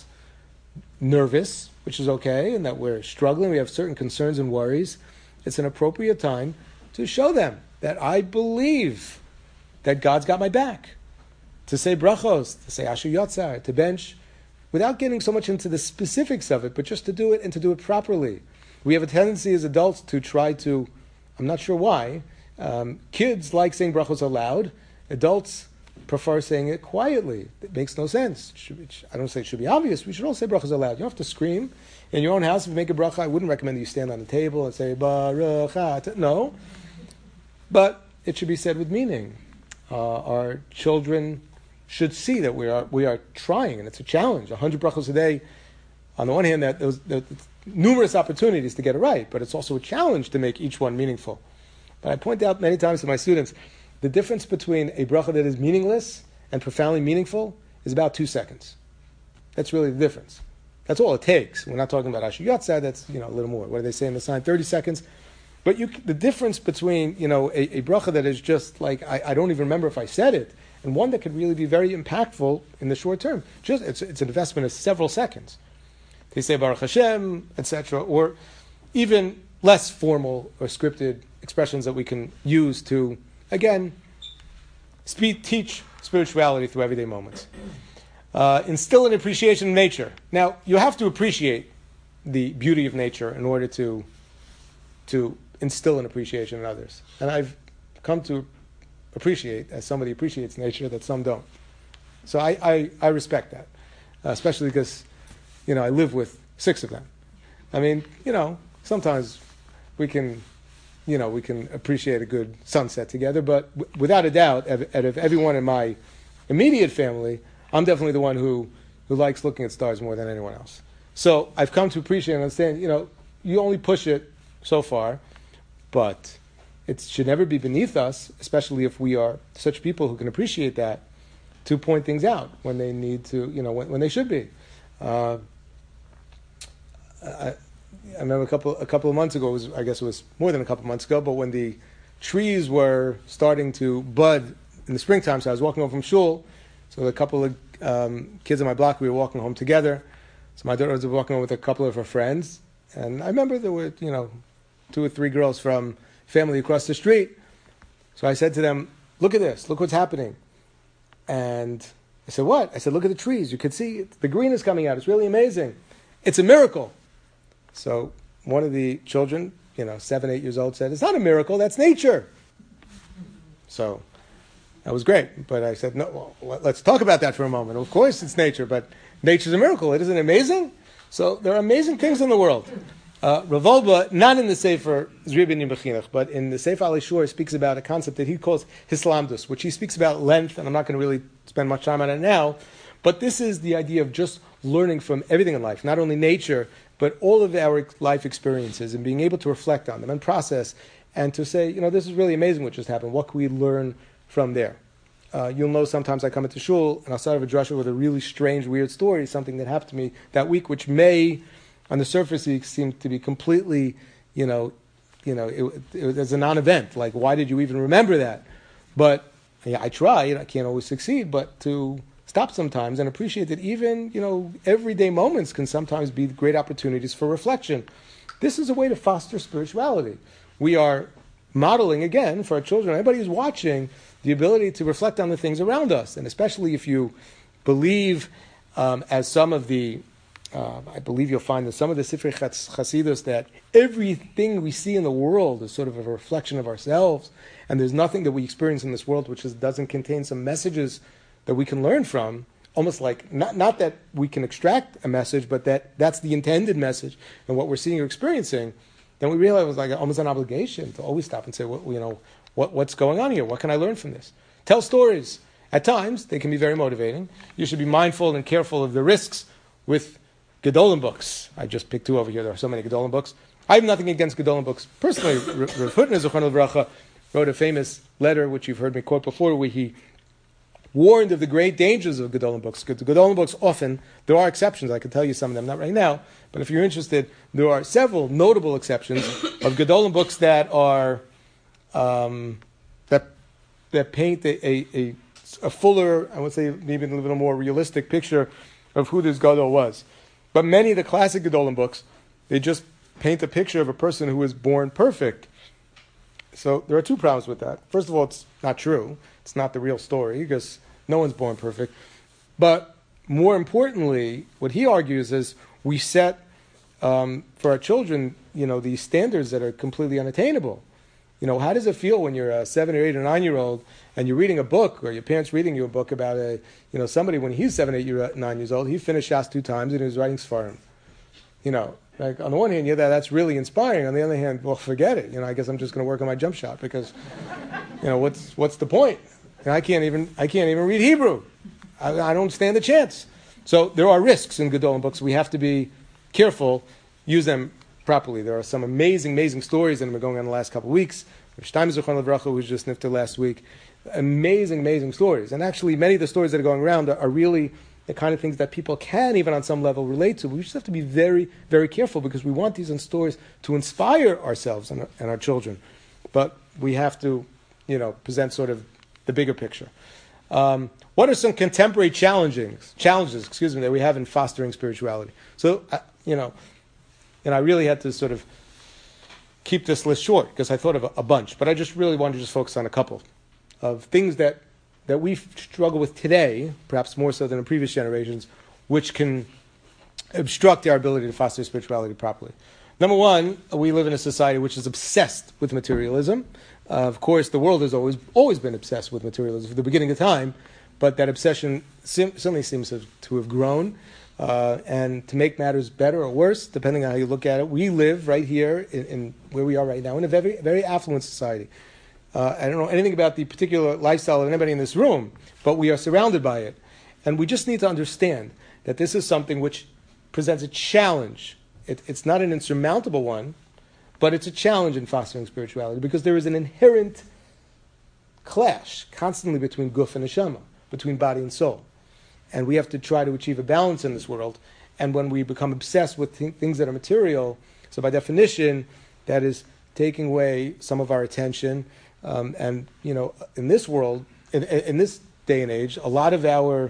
nervous, which is okay, and that we're struggling, we have certain concerns and worries, it's an appropriate time to show them that I believe that God's got my back. To say brachos, to say asher yotzar, to bench, without getting so much into the specifics of it, but just to do it and to do it properly. We have a tendency as adults to try to, I'm not sure why, um, kids like saying brachos aloud, adults prefer saying it quietly. It makes no sense. It should, it should, I don't say it should be obvious. We should all say brachos aloud. You don't have to scream. In your own house, if you make a bracha, I wouldn't recommend that you stand on the table and say, Baruch Atah. No. But it should be said with meaning. Uh, our children should see that we are we are trying, and it's a challenge. A hundred brachos a day, on the one hand, that there's, there's numerous opportunities to get it right, but it's also a challenge to make each one meaningful. But I point out many times to my students, the difference between a bracha that is meaningless and profoundly meaningful is about two seconds. That's really the difference. That's all it takes. We're not talking about Asher Yotzar, that's, you know, a little more. What do they say in the sign? thirty seconds. But you, the difference between, you know, a, a bracha that is just like, I, I don't even remember if I said it, and one that could really be very impactful in the short term. Just It's, it's an investment of several seconds. They say Baruch Hashem, et cetera, or even less formal or scripted expressions that we can use to, again, speak, teach spirituality through everyday moments. Uh, instill an appreciation of nature. Now, you have to appreciate the beauty of nature in order to, to instill an appreciation in others. And I've come to appreciate, as somebody appreciates nature, that some don't. So I, I, I respect that, uh, especially because, you know, I live with six of them. I mean, you know, sometimes we can, you know, we can appreciate a good sunset together, but w- without a doubt, out of everyone in my immediate family, I'm definitely the one who, who likes looking at stars more than anyone else. So I've come to appreciate and understand, you know, you only push it so far, but it should never be beneath us, especially if we are such people who can appreciate that, to point things out when they need to, you know, when, when they should be. Uh, I, I remember a couple a couple of months ago, it was, I guess it was more than a couple of months ago, but when the trees were starting to bud in the springtime, so I was walking home from shul, so a couple of um, kids on my block, we were walking home together. So my daughter was walking home with a couple of her friends, and I remember there were, you know, two or three girls from family across the street. So I said to them, look at this, look what's happening. And I said, what? I said, look at the trees. You can see it. The green is coming out. It's really amazing. It's a miracle. So one of the children, you know, seven, eight years old, said, it's not a miracle, that's nature. So that was great. But I said, no, well, let's talk about that for a moment. Of course it's nature, but nature's a miracle. It isn't amazing? So there are amazing things in the world. Uh, Rav Wolbe, not in the Sefer Zri B'nai B'chinuch, but in the Sefer Alei Shur, speaks about a concept that he calls Hislamdus, which he speaks about length, and I'm not going to really spend much time on it now, but this is the idea of just learning from everything in life, not only nature, but all of our life experiences, and being able to reflect on them and process, and to say, you know, this is really amazing what just happened. What can we learn from there? Uh, you'll know sometimes I come into shul, and I'll start a drasha with a really strange, weird story, something that happened to me that week, which may, on the surface, it seemed to be completely, you know, you know, it, it was a non-event. Like, why did you even remember that? But yeah, I try, and I can't always succeed, but to stop sometimes and appreciate that even, you know, everyday moments can sometimes be great opportunities for reflection. This is a way to foster spirituality. We are modeling, again, for our children, anybody who's watching, the ability to reflect on the things around us. And especially if you believe, um, as some of the, uh, I believe you'll find that some of the Sifrei Chasidus, that everything we see in the world is sort of a reflection of ourselves, and there's nothing that we experience in this world which is, doesn't contain some messages that we can learn from, almost like, not, not that we can extract a message, but that that's the intended message, and what we're seeing or experiencing, then we realize it was like almost an obligation to always stop and say, well, you know, what, what's going on here? What can I learn from this? Tell stories. At times, they can be very motivating. You should be mindful and careful of the risks with Gedolim books. I just picked two over here. There are so many Gedolim books. I have nothing against Gedolim books. Personally, Rav Hutner Zochron Livracha wrote a famous letter, which you've heard me quote before, where he warned of the great dangers of Gedolim books. The Gedolim books often, there are exceptions. I can tell you some of them, not right now, but if you're interested, there are several notable exceptions of Gedolim books that are um, that that paint a, a, a a fuller, I would say maybe a little more realistic picture of who this Gadol was. But many of the classic Gedolim books, they just paint a picture of a person who was born perfect. So there are two problems with that. First of all, it's not true. It's not the real story because no one's born perfect. But more importantly, what he argues is we set um, for our children, you know, these standards that are completely unattainable. You know, how does it feel when you're a seven or eight or nine year old and you're reading a book, or your parents reading you a book about a, you know, somebody when he's seven, eight, year, nine years old, he finished Shas two times and he was writing Sfarim. You know, like on the one hand, yeah, that, that's really inspiring. On the other hand, well, forget it. You know, I guess I'm just going to work on my jump shot because, you know, what's what's the point? And I can't even I can't even read Hebrew. I, I don't stand a chance. So there are risks in Gedolim books. We have to be careful, use them properly. There are some amazing, amazing stories that have been going on in the last couple of weeks. Shtaim Zochron Livracha, who was just nifter last week. Amazing, amazing stories. And actually, many of the stories that are going around are, are really the kind of things that people can, even on some level, relate to. We just have to be very, very careful because we want these stories to inspire ourselves and our, and our children. But we have to, you know, present sort of the bigger picture. Um, what are some contemporary challenges, challenges, excuse me, that we have in fostering spirituality? So, uh, you know, and I really had to sort of keep this list short because I thought of a, a bunch, but I just really wanted to just focus on a couple of things that that we struggle with today, perhaps more so than in previous generations, which can obstruct our ability to foster spirituality properly. Number one, we live in a society which is obsessed with materialism. Uh, of course, the world has always always been obsessed with materialism from the beginning of time, but that obsession sim- certainly seems to, to have grown. Uh, and to make matters better or worse, depending on how you look at it, we live right here in, in where we are right now in a very, very affluent society. Uh, I don't know anything about the particular lifestyle of anybody in this room, but we are surrounded by it. And we just need to understand that this is something which presents a challenge. It, it's not an insurmountable one, but it's a challenge in fostering spirituality because there is an inherent clash constantly between guf and neshama, between body and soul. And we have to try to achieve a balance in this world. And when we become obsessed with th- things that are material, so by definition, that is taking away some of our attention. Um, and, you know, in this world, in, in this day and age, a lot of our,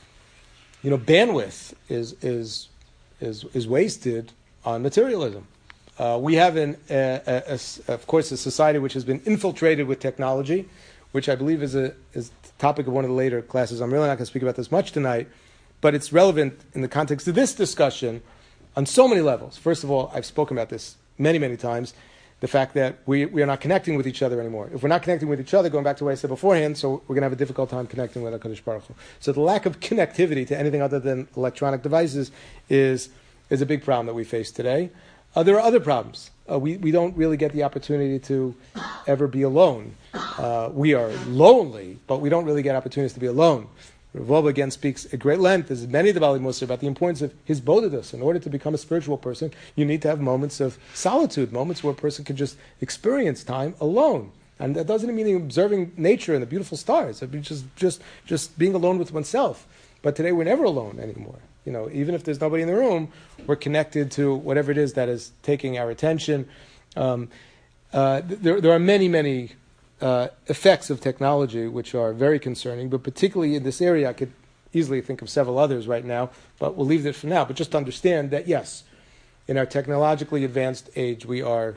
you know, bandwidth is is is, is wasted on materialism. Uh, we have, an, a, a, a, of course, a society which has been infiltrated with technology, which I believe is a is the topic of one of the later classes. I'm really not going to speak about this much tonight, but it's relevant in the context of this discussion on so many levels. First of all, I've spoken about this many, many times, the fact that we, we are not connecting with each other anymore. If we're not connecting with each other, going back to what I said beforehand, so we're going to have a difficult time connecting with HaKadosh Baruch Hu. So the lack of connectivity to anything other than electronic devices is, is a big problem that we face today. Uh, there are other problems. Uh, we, we don't really get the opportunity to ever be alone. Uh, we are lonely, but we don't really get opportunities to be alone. Rav Wolbe again speaks at great length, as many of the Bali Musar, about the importance of his bodedus. In order to become a spiritual person, you need to have moments of solitude, moments where a person can just experience time alone. And that doesn't mean observing nature and the beautiful stars. It means just, just, just being alone with oneself. But today we're never alone anymore. You know, even if there's nobody in the room, we're connected to whatever it is that is taking our attention. Um, uh, there, there are many, many uh, effects of technology which are very concerning, but particularly in this area, I could easily think of several others right now, but we'll leave it for now. But just to understand that, yes, in our technologically advanced age, we are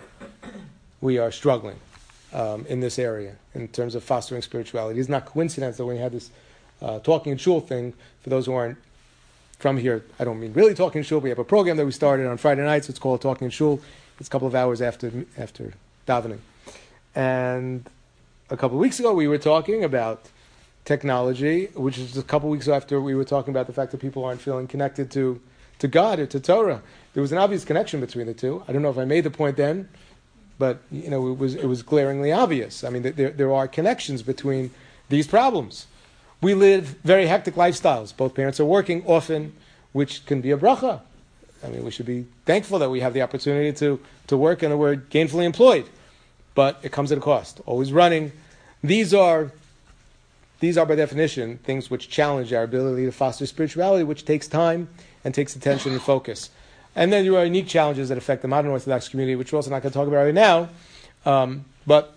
we are struggling um, in this area in terms of fostering spirituality. It's not coincidence that we had this uh, talking in shul thing. For those who aren't from here, I don't mean really talking shul. We have a program that we started on Friday nights. It's called Talking Shul. It's a couple of hours after after davening. And a couple of weeks ago, we were talking about technology, which is a couple of weeks after we were talking about the fact that people aren't feeling connected to, to God or to Torah. There was an obvious connection between the two. I don't know if I made the point then, but you know, it was it was glaringly obvious. I mean, there there are connections between these problems. We live very hectic lifestyles. Both parents are working often, which can be a bracha. I mean, we should be thankful that we have the opportunity to, to work and that we're gainfully employed. But it comes at a cost. Always running. These are, these are by definition, things which challenge our ability to foster spirituality, which takes time and takes attention and focus. And then there are unique challenges that affect the modern Orthodox community, which we're also not going to talk about right now. Um, but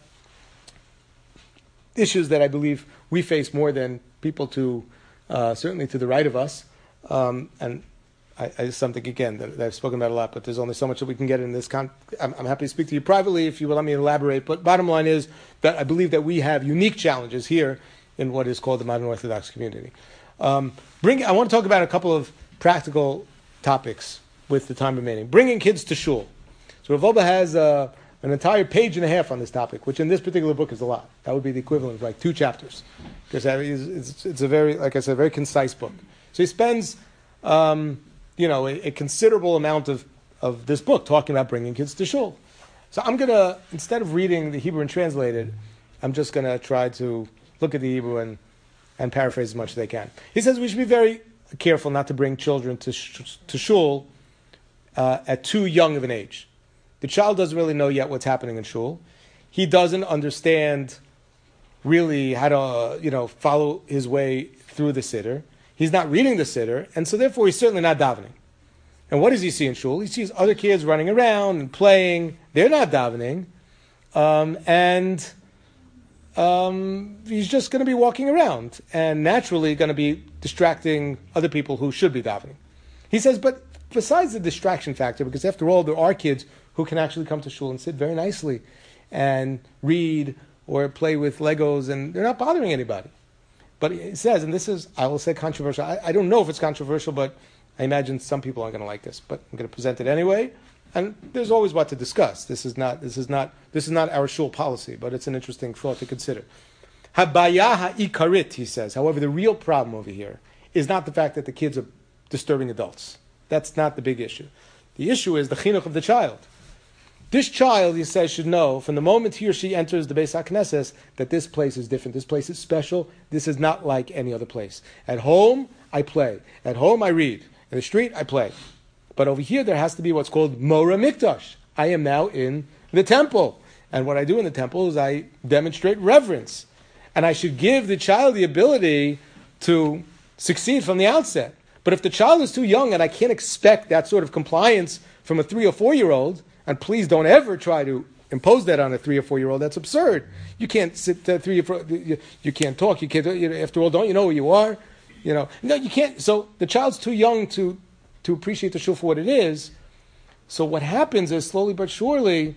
issues that I believe we face more than people to, uh, certainly to the right of us. Um, and I, I something, again, that, that I've spoken about a lot, but there's only so much that we can get in this. Con- I'm, I'm happy to speak to you privately if you will let me elaborate. But bottom line is that I believe that we have unique challenges here in what is called the modern Orthodox community. Um, bring, I want to talk about a couple of practical topics with the time remaining. Bringing kids to shul. So Rav Wolbe has uh, an entire page and a half on this topic, which in this particular book is a lot. That would be the equivalent of like two chapters. Because it's, it's a very, like I said, a very concise book. So he spends, um, you know, a, a considerable amount of, of this book talking about bringing kids to shul. So I'm going to, instead of reading the Hebrew and translated, I'm just going to try to look at the Hebrew and, and paraphrase as much as I can. He says we should be very careful not to bring children to sh- to shul uh, at too young of an age. The child doesn't really know yet what's happening in shul. He doesn't understand really how to, uh, you know, follow his way through the siddur. He's not reading the siddur, and so therefore he's certainly not davening. And what does he see in shul? He sees other kids running around and playing. They're not davening, um, and Um, he's just going to be walking around and naturally going to be distracting other people who should be davening. He says, but besides the distraction factor, because after all, there are kids who can actually come to shul and sit very nicely and read or play with Legos, and they're not bothering anybody. But he says, and this is, I will say controversial, I, I don't know if it's controversial, but I imagine some people aren't going to like this, but I'm going to present it anyway. And there's always what to discuss. This is not this is not this is not our shul policy, but it's an interesting thought to consider. Habaya ha'ikarit, he says. However, the real problem over here is not the fact that the kids are disturbing adults. That's not the big issue. The issue is the chinuch of the child. This child, he says, should know from the moment he or she enters the Beis HaKnesses that this place is different. This place is special. This is not like any other place. At home, I play. At home, I read. In the street, I play. But over here, there has to be what's called Mora Mikdash. I am now in the temple. And what I do in the temple is I demonstrate reverence. And I should give the child the ability to succeed from the outset. But if the child is too young and I can't expect that sort of compliance from a three or four-year-old, and please don't ever try to impose that on a three or four-year-old, that's absurd. You can't sit uh, three or four, you, you can't talk, you can't, you know, after all, don't you know who you are? You know, no, you can't. So the child's too young to to appreciate the shul for what it is. So what happens is, slowly but surely,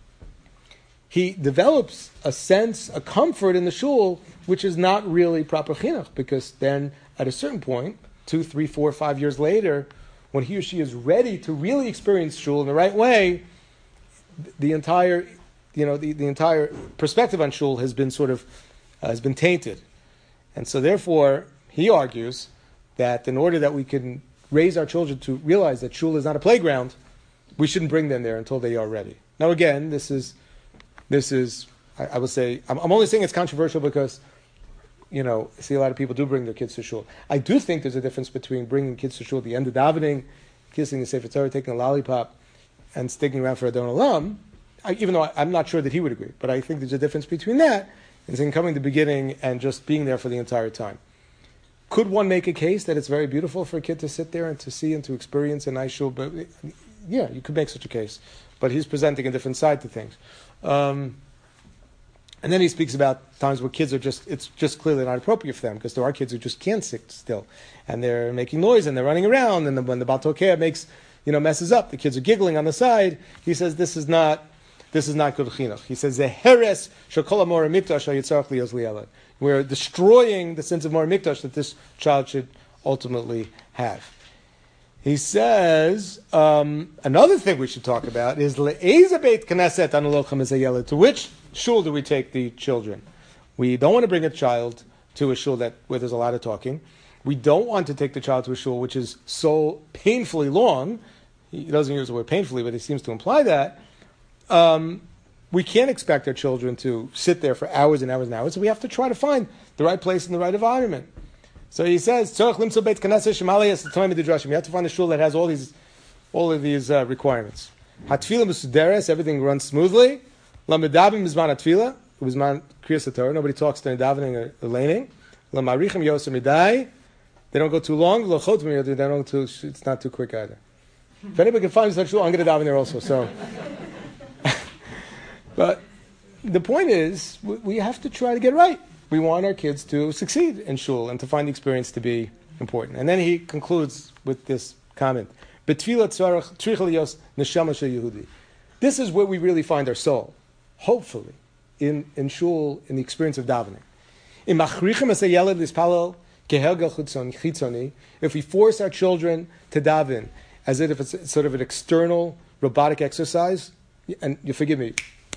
he develops a sense, a comfort in the shul, which is not really proper chinuch, because then at a certain point, two, three, four, five years later, when he or she is ready to really experience shul in the right way, the entire, you know, the, the entire perspective on shul has been sort of, uh, has been tainted. And so therefore, he argues that in order that we can raise our children to realize that shul is not a playground, we shouldn't bring them there until they are ready. Now again, this is, this is, I, I would say, I'm, I'm only saying it's controversial because, you know, I see a lot of people do bring their kids to shul. I do think there's a difference between bringing kids to shul at the end of davening, kissing the Sefer Torah, taking a lollipop, and sticking around for Adon Olam, I, even though I, I'm not sure that he would agree, but I think there's a difference between that and saying coming to the beginning and just being there for the entire time. Could one make a case that it's very beautiful for a kid to sit there and to see and to experience a nice shul? But yeah, you could make such a case. But he's presenting a different side to things. Um, and then he speaks about times where kids are just, it's just clearly not appropriate for them, because there are kids who just can't sit still. And they're making noise and they're running around. And then when the Baal Tokea makes, you know, messes up, the kids are giggling on the side. He says this is not, this is not good chinuch. He says, Zeheres shekol hamor mikdash hayitzarach liyos li'elad. We're destroying the sense of Mor Mikdash that this child should ultimately have. He says, um, another thing we should talk about is Le'eza Beit Knesset Anulochem Ezayela. To which shul do we take the children? We don't want to bring a child to a shul that where there's a lot of talking. We don't want to take the child to a shul which is so painfully long. He doesn't use the word painfully, but he seems to imply that. Um, we can't expect our children to sit there for hours and hours and hours. So we have to try to find the right place and the right environment. So he says, you have to find a shul that has all these, all of these uh, requirements. Hatfila musuderes, everything runs smoothly. Lamedabim bizman hatfila, bizman kriyas haTorah. Nobody talks during davening or laning. Lamarichim yosem midai. They don't go too long. Lochotim, they don't too. It's not too quick either. If anybody can find such shul, I'm going to daven there also. So, but the point is, we have to try to get right. We want our kids to succeed in shul and to find the experience to be important. And then he concludes with this comment. This is where we really find our soul, hopefully, in, in shul, in the experience of davening. If we force our children to daven as if it's sort of an external robotic exercise, and you forgive me,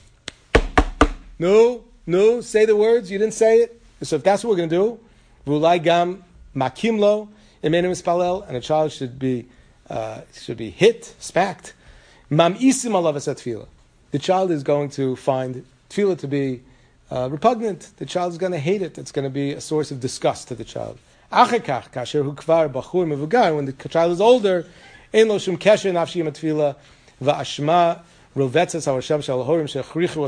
no, no, say the words, you didn't say it. So if that's what we're going to do, v'ulai gam makimlo imenu mispalel, and a child should be uh, should be hit, spacked. Mam isim alav asat tefillah. The child is going to find tefillah to be uh, repugnant. The child is going to hate it. It's going to be a source of disgust to the child. Achekach kasher hu kvar bachur mevugar. When the child is older, ein lo shum kesher nafshi im tefillah va'ashma. So now we're just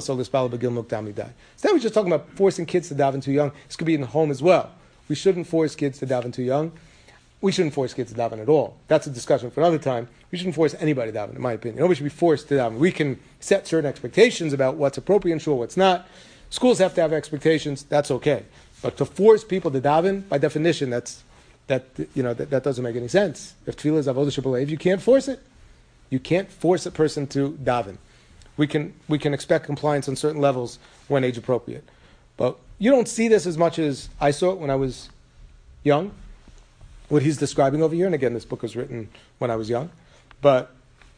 talking about forcing kids to daven too young. This could be in the home as well. We shouldn't force kids to daven too young. We shouldn't force kids to daven at all. That's a discussion for another time. We shouldn't force anybody to daven, in my opinion. Nobody should be forced to daven. We can set certain expectations about what's appropriate and sure, what's not. Schools have to have expectations. That's okay. But to force people to daven, by definition, that's that you know that, that doesn't make any sense. If tefillah is avodah shebelev, you can't force it. You can't force a person to daven. We can we can expect compliance on certain levels when age appropriate. But you don't see this as much as I saw it when I was young. What he's describing over here, and again, this book was written when I was young, but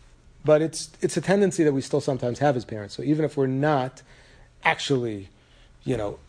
but it's it's a tendency that we still sometimes have as parents. So even if we're not actually, you know,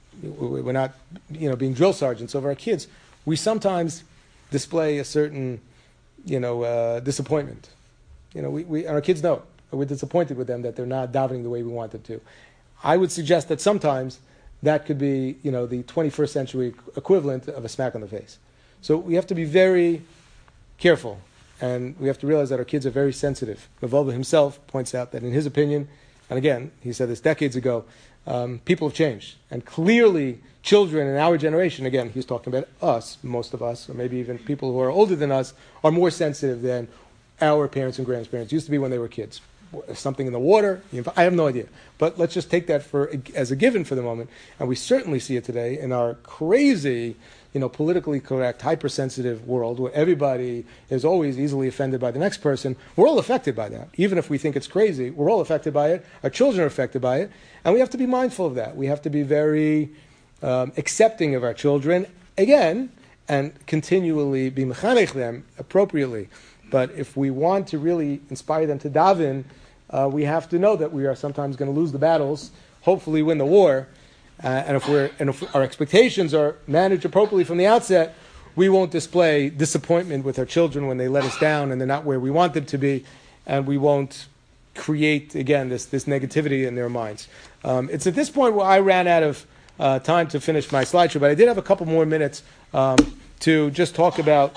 we're not you know being drill sergeants over our kids, we sometimes display a certain you know uh, disappointment. You know, we, we and our kids know it. We're disappointed with them that they're not davening the way we want them to. I would suggest that sometimes that could be, you know, the twenty-first century equivalent of a smack on the face. So we have to be very careful, and we have to realize that our kids are very sensitive. Mavolva himself points out that in his opinion, and again, he said this decades ago, um, people have changed. And clearly, children in our generation, again, he's talking about us, most of us, or maybe even people who are older than us, are more sensitive than our parents and grandparents used to be when they were kids. Something in the water, I have no idea. But let's just take that for as a given for the moment. And we certainly see it today in our crazy, you know, politically correct, hypersensitive world where everybody is always easily offended by the next person. We're all affected by that. Even if we think it's crazy, we're all affected by it. Our children are affected by it. And we have to be mindful of that. We have to be very um, accepting of our children, again, and continually be mechanech them appropriately. But if we want to really inspire them to daven, uh, we have to know that we are sometimes going to lose the battles, hopefully win the war. Uh, and if we're and if our expectations are managed appropriately from the outset, we won't display disappointment with our children when they let us down and they're not where we want them to be, and we won't create again this this negativity in their minds. Um, it's at this point where I ran out of uh, time to finish my slideshow, but I did have a couple more minutes um, to just talk about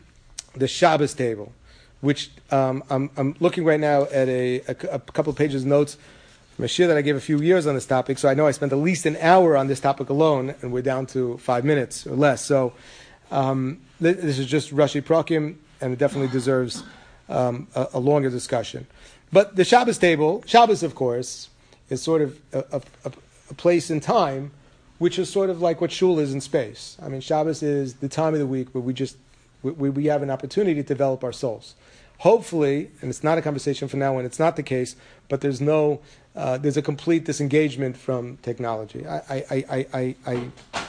the Shabbos table, which um, I'm, I'm looking right now at a, a, a couple of pages of notes from a shir that I gave a few years on this topic, so I know I spent at least an hour on this topic alone, and we're down to five minutes or less. So um, th- this is just Rashi Prakim, and it definitely deserves um, a, a longer discussion. But the Shabbos table, Shabbos, of course, is sort of a, a, a place in time which is sort of like what shul is in space. I mean, Shabbos is the time of the week where we just we, we have an opportunity to develop our souls. Hopefully, and it's not a conversation for now when it's not the case, but there's no, uh, there's a complete disengagement from technology. I, I, I, I, I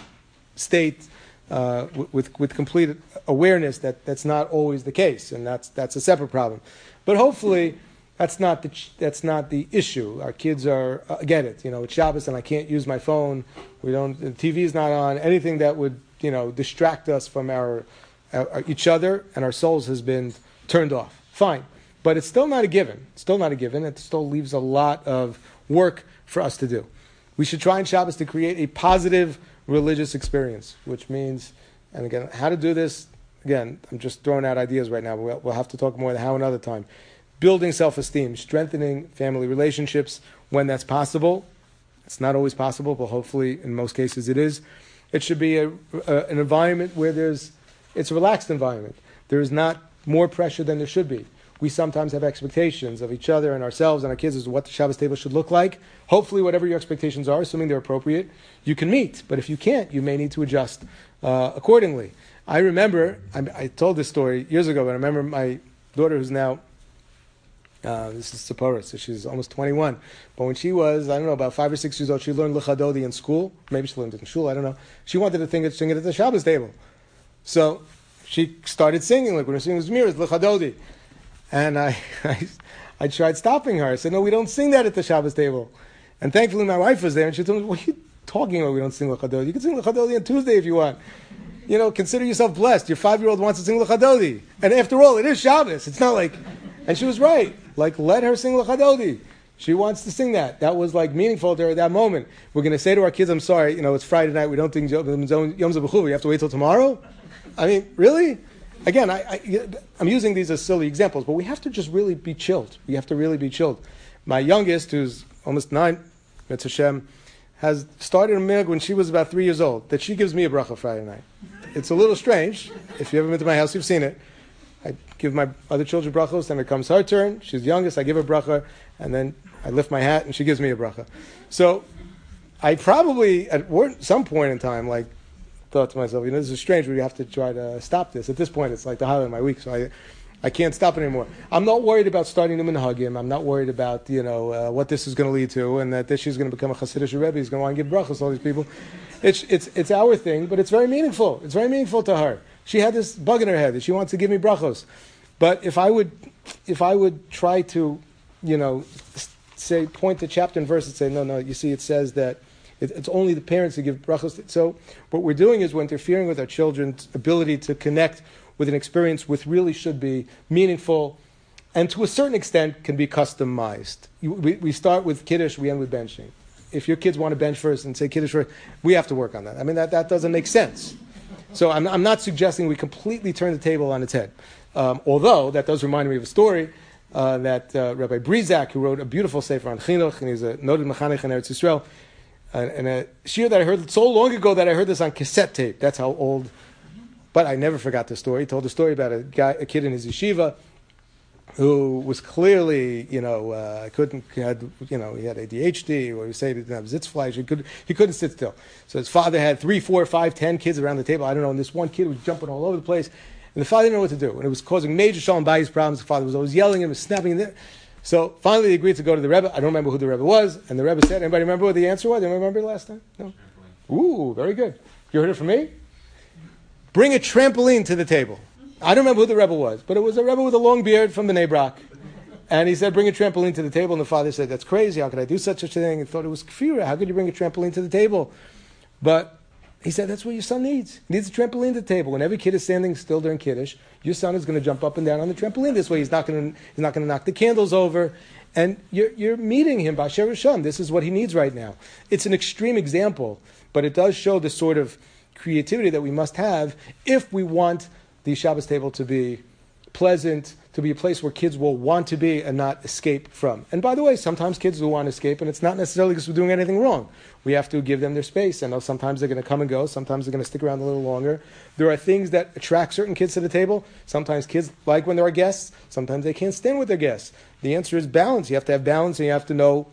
state uh, with with complete awareness that that's not always the case, and that's that's a separate problem. But hopefully, that's not the that's not the issue. Our kids are uh, get it. You know, it's Shabbos, and I can't use my phone. We don't. The T V is not on. Anything that would you know distract us from our, our each other and our souls has been turned off. Fine. But it's still not a given. It's still not a given. It still leaves a lot of work for us to do. We should try in Shabbos to create a positive religious experience, which means, and again, how to do this, again, I'm just throwing out ideas right now, but we'll, we'll have to talk more about how another time. Building self-esteem, strengthening family relationships when that's possible. It's not always possible, but hopefully in most cases it is. It should be a, a, an environment where there's, it's a relaxed environment. There is not more pressure than there should be. We sometimes have expectations of each other and ourselves and our kids as to what the Shabbos table should look like. Hopefully, whatever your expectations are, assuming they're appropriate, you can meet. But if you can't, you may need to adjust uh, accordingly. I remember, I, I told this story years ago, but I remember my daughter who's now, uh, this is Sephora, so she's almost twenty-one. But when she was, I don't know, about five or six years old, she learned L'chadodi in school. Maybe she learned it in shul, I don't know. She wanted to think, sing it at the Shabbos table. So she started singing, like when we're singing Zmiras, L'chadodi. And I, I, I tried stopping her. I said, no, we don't sing that at the Shabbos table. And thankfully my wife was there, and she told me, what are you talking about? We don't sing L'chadodi. You can sing L'chadodi on Tuesday if you want. You know, consider yourself blessed. Your five-year-old wants to sing L'chadodi. And after all, it is Shabbos. It's not like... And she was right. Like, let her sing L'chadodi. She wants to sing that. That was, like, meaningful to her at that moment. We're going to say to our kids, I'm sorry, you know, it's Friday night. We don't think Yom Zeh We have to wait till tomorrow? I mean, really? Again, I, I, I'm using these as silly examples, but we have to just really be chilled. We have to really be chilled. My youngest, who's almost nine, Mitzvah Hashem, has started a mig when she was about three years old, that she gives me a bracha Friday night. It's a little strange. If you've ever been to my house, you've seen it. I give my other children brachos, then it comes her turn. She's the youngest, I give her bracha, and then I lift my hat, and she gives me a bracha. So I probably, at some point in time, like, thought to myself, you know, this is strange, we have to try to stop this. At this point, it's like the highlight of my week, so I I can't stop it anymore. I'm not worried about starting them in Hagim. I'm not worried about, you know, uh, what this is going to lead to, and that this she's going to become a Hasidic Rebbe. He's going to want to give brachos to all these people. It's, it's, it's our thing, but it's very meaningful. It's very meaningful to her. She had this bug in her head that she wants to give me brachos. But if I would, if I would try to, you know, say, point to chapter and verse and say, no, no, you see, it says that it's only the parents who give brachos. So what we're doing is we're interfering with our children's ability to connect with an experience which really should be meaningful and to a certain extent can be customized. We, we start with Kiddush, we end with benching. If your kids want to bench first and say Kiddush first, we have to work on that. I mean, that, that doesn't make sense. So I'm, I'm not suggesting we completely turn the table on its head. Um, although, that does remind me of a story uh, that uh, Rabbi Brizak, who wrote a beautiful sefer on Chinuch, and he's a noted mechanech in Eretz Yisrael, and, and a shiur that I heard so long ago that I heard this on cassette tape. That's how old. But I never forgot the story. He told a story about a guy, a kid in his yeshiva, who was clearly, you know, uh, couldn't, had, you know, he had A D H D, or he say he didn't have Sitzfleisch. He could, he couldn't sit still. So his father had three, four, five, ten kids around the table. I don't know. And this one kid was jumping all over the place, and the father didn't know what to do, and it was causing major shalom bayis problems. The father was always yelling and was snapping. And so finally, they agreed to go to the Rebbe. I don't remember who the Rebbe was, and the Rebbe said, "Anybody remember what the answer was? Anybody remember last time? No. Ooh, very good. You heard it from me. Bring a trampoline to the table." I don't remember who the Rebbe was, but it was a Rebbe with a long beard from the Bnei Brak. And he said, bring a trampoline to the table. And the father said, that's crazy. How could I do such a thing? And thought it was kfira. How could you bring a trampoline to the table? But he said, that's what your son needs. He needs a trampoline to the table. When every kid is standing still during Kiddush, your son is going to jump up and down on the trampoline. This way he's not going to, he's not going to knock the candles over. And you're, you're meeting him, B'asher Rishon. This is what he needs right now. It's an extreme example, but it does show the sort of creativity that we must have if we want the Shabbos table to be pleasant, to be a place where kids will want to be and not escape from. And by the way, sometimes kids will want to escape, and it's not necessarily because we're doing anything wrong. We have to give them their space. And sometimes they're going to come and go. Sometimes they're going to stick around a little longer. There are things that attract certain kids to the table. Sometimes kids like when there are guests. Sometimes they can't stand with their guests. The answer is balance. You have to have balance, and you have to know,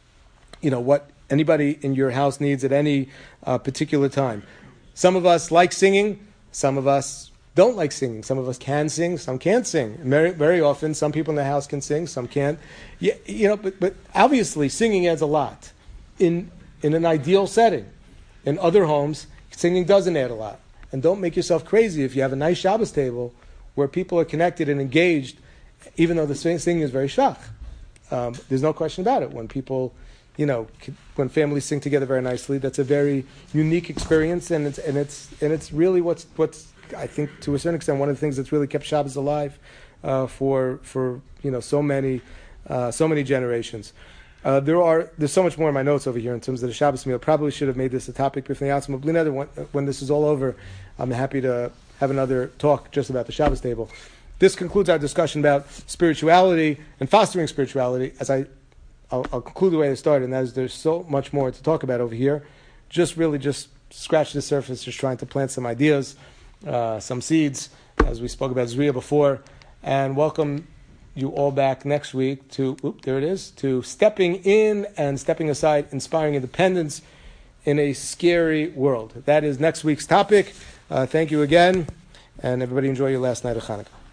you know, what anybody in your house needs at any uh, particular time. Some of us like singing. Some of us don't like singing. Some of us can sing, some can't sing. Very, very often, some people in the house can sing, some can't. Yeah, you know, but, but obviously, singing adds a lot in in an ideal setting. In other homes, singing doesn't add a lot. And don't make yourself crazy if you have a nice Shabbos table where people are connected and engaged, even though the singing is very shach. Um, there's no question about it. When people, you know, when families sing together very nicely, that's a very unique experience, and it's and it's and it's really what's what's. I think to a certain extent one of the things that's really kept Shabbos alive uh, for for you know so many uh, so many generations. Uh, there are there's so much more in my notes over here in terms of the Shabbos meal. Probably should have made this a topic b'fnei atzmo. B'li neder, when, when this is all over, I'm happy to have another talk just about the Shabbos table. This concludes our discussion about spirituality and fostering spirituality. As I, I'll, I'll conclude the way I started, and that is there's so much more to talk about over here. Just really just scratch the surface, just trying to plant some ideas, uh, some seeds, as we spoke about Zriya before, and welcome you all back next week to, oop, there it is, to stepping in and stepping aside, inspiring independence in a scary world. That is next week's topic. Uh, thank you again, and everybody enjoy your last night of Hanukkah.